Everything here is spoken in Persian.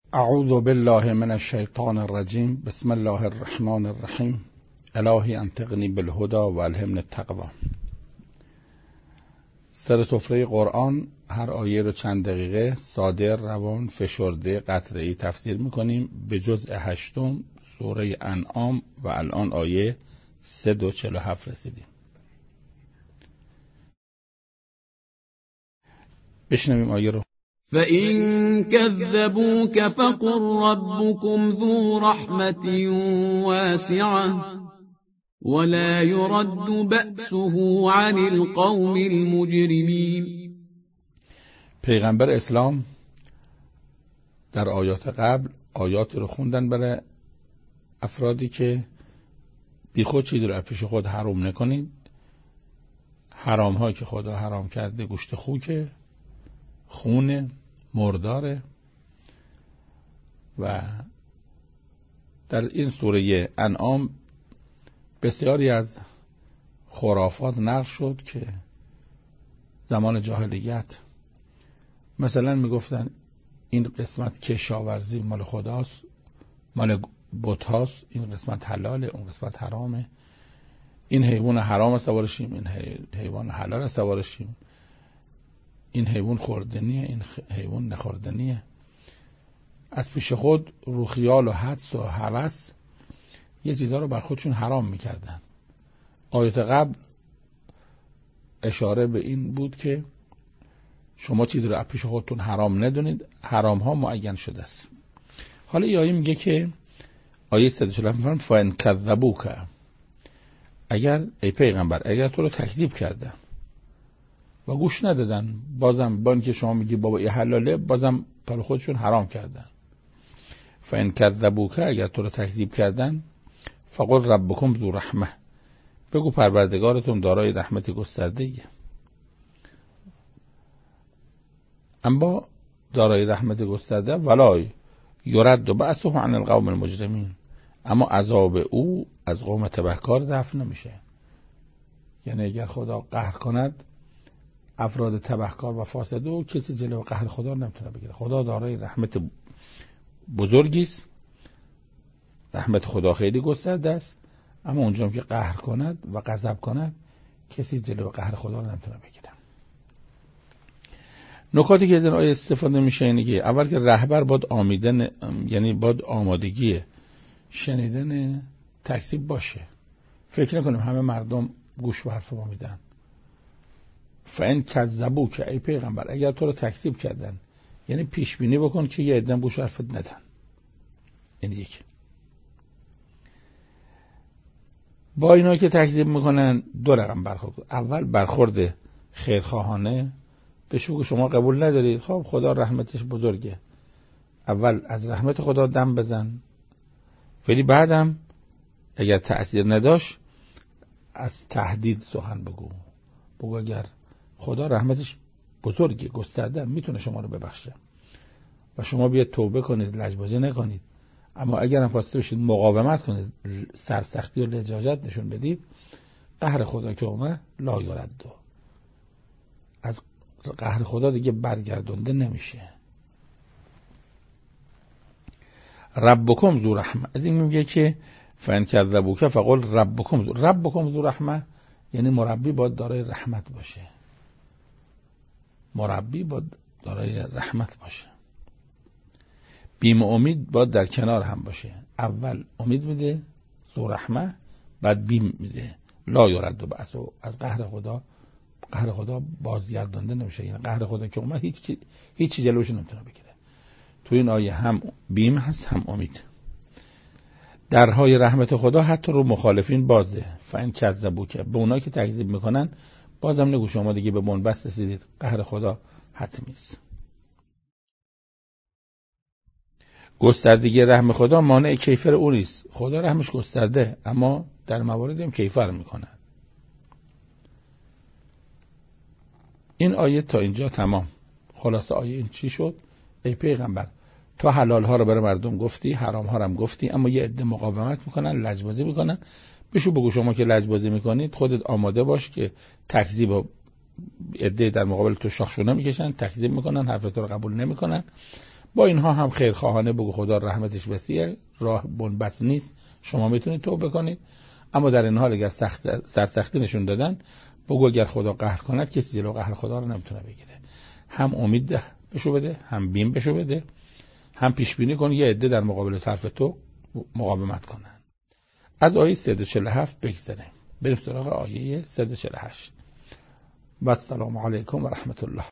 اعوذ بالله من الشیطان الرجیم. بسم الله الرحمن الرحیم. الهی انطقنی بالهدی و الهمنی التقوی. سر سفره قرآن هر آیه رو چند دقیقه ساده، روان، فشرده، قطعه‌ای تفسیر میکنیم به جزء 8 سوره انعام و الان آیه 347 رسیدیم. بشنویم آیه رو. فَإِن كَذَّبُوكَ فَقُل رَّبُّكُمْ ذُو رَحْمَةٍ وَاسِعَةٍ وَلَا يُرَدُّ بَأْسُهُ عَنِ الْقَوْمِ الْمُجْرِمِينَ. پیغمبر اسلام در آیات قبل آیاتی رو خوندن برای افرادی که بی خود چیزی رو پیش خود حرام نکنید. حرام هایی که خدا حرام کرده گوشت خوکه، خونه، مرداره. و در این سوره انعام بسیاری از خرافات نقل شد که زمان جاهلیت مثلا میگفتن این قسمت کشاورزی مال خداست، مال بت هاست، این قسمت حلاله، اون قسمت حرامه، این حیوان حرام سوارشیم، این حیوان حلال سوارشیم، این حیوان خوردنیه، این حیوان نخوردنیه. از پیش خود رو خیال و حدس و هوس یه چیزا رو بر خودشون حرام میکردن. آیات قبل اشاره به این بود که شما چیزی رو از پیش خودتون حرام ندونید، حرام ها معین شده است. حالا این آیه میگه که آیه 147 میفرم فَإِن كَذَّبُوكَ، اگر ای پیغمبر اگر تو رو تکذیب کردن و گوش ندادن، بازم با اینکه شما میگی بابا این حلاله، بازم برای خودشون حرام کردن. فَإِن كَذَّبُوكَ، اگر تو رو تکذیب کردن، فَقُلْ رَبُّكُمْ ذُو رَحْمَةٍ، بگو پروردگارتون دارای رحمت گسترده‌ایه. اما دارای رحمت گسترده ولا یرد بأسه عن القوم المجرمین، اما عذاب او از قوم تبهکار دفع نمیشه. یعنی اگر خدا قهر کند افراد تبهکار و فاسده و کسی جلوی قهر خدا نمیتونه بگیره. خدا دارای رحمت بزرگی است، رحمت خدا خیلی گسترده است، اما اونجا که قهر کند و غضب کند کسی جلوی قهر خدا رو نمیتونه بگیره. نکاتی که از این آیه استفاده میشه اینه که اول که رهبر باید آمیدن، یعنی باید آمادگی شنیدن تکذیب باشه. فکر نکنیم همه مردم گوش به حرف ما میدن. فَإِن كَذَّبُوكَ، ای پیغمبر اگر تو رو تکذیب کردن، یعنی پیش بینی بکن که یه عده گوش حرفت ندن. این یک. با اینا که تکذیب میکنن دو رقم برخورد. اول برخورد خیرخواهانه، بهش بگو شما قبول ندارید، خب خدا رحمتش بزرگه، اول از رحمت خدا دم بزن، ولی بعدم اگر تأثیر نداشت از تهدید سخن بگو اگر خدا رحمتش بزرگه، گسترده، میتونه شما رو ببخشه و شما بیاید توبه کنید، لجبازی نکنید. اما اگر هم خواسته بشید مقاومت کنید، سرسختی و لجاجت نشون بدید، قهر خدا که اومد لا یرد، از قهر خدا دیگه برگردونده نمیشه. ربکم ذو رحمه، از این میگه که فَإِن كَذَّبُوكَ فَقُلْ ربکم ذو رحمه، یعنی مربی باید دارای رحمت باشه. مربی باید دارای رحمت باشه. بیم و امید باید در کنار هم باشه. اول امید میده ذو رحمه، بعد بیم میده لا یرد بأسه، از قهر خدا بازگردانده نمیشه. یعنی قهر خدا که اومد هیچ جلوش نمیتونه بگیره. تو این آیه هم بیم هست هم امید. درهای رحمت خدا حتی رو مخالفین بازه. فَإِن كَذَّبُوكَ، به اونایی که تکذیب میکنن بازم نگو شما دیگه به بنبست رسیدید، قهر خدا حتمی است. گستردگی رحم خدا مانع کیفر اون نیست. خدا رحمش گسترده، اما در مواردی هم کیفر میکنه. این آیه تا اینجا تمام. خلاصه آیه این چی شد؟ ای پیغمبر تو حلال ها رو برای مردم گفتی، حرام ها رو هم گفتی، اما یه عده مقاومت میکنن، لجبازی میکنن. بشو بگو شما که لجبازی میکنید خودت آماده باش که تکذیب عده در مقابل تو شاخشونه میکشن، تکذیب میکنن، حرف تو رو قبول نمیکنن. با اینها هم خیرخواهانه بگو خدا رحمتش وسیعه، راه بنبست نیست، شما میتونید توبه کنید. اما در این حال اگر سرسختی نشون دادن، بگو اگر خدا قهر کند کسی جلو قهر خدا رو نمیتونه بگیره. هم امید بشو بده، هم بیم بشو بده، هم پیش بینی کن یه عده در مقابل طرف تو مقاومت کنن. از آیه 347 بگذریم، بریم سراغ آیه 348. و السلام علیکم و رحمت الله.